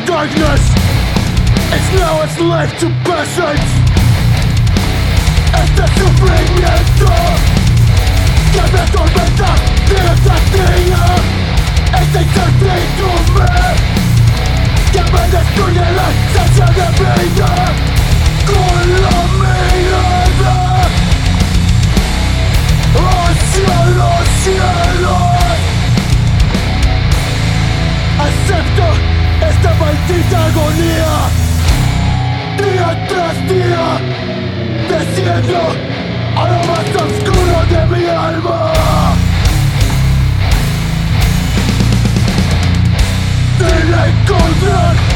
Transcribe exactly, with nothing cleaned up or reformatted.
darkness. It's now its life to patience. Este sufrimiento que me atormenta día tras día. Esta incertidumbre que me destruye la esencia de vida. Con la mirada hacia los cielos, acepto esta maldita agonía. Día tras día desciendo a lo más oscuro de mi alma. Sin encontrar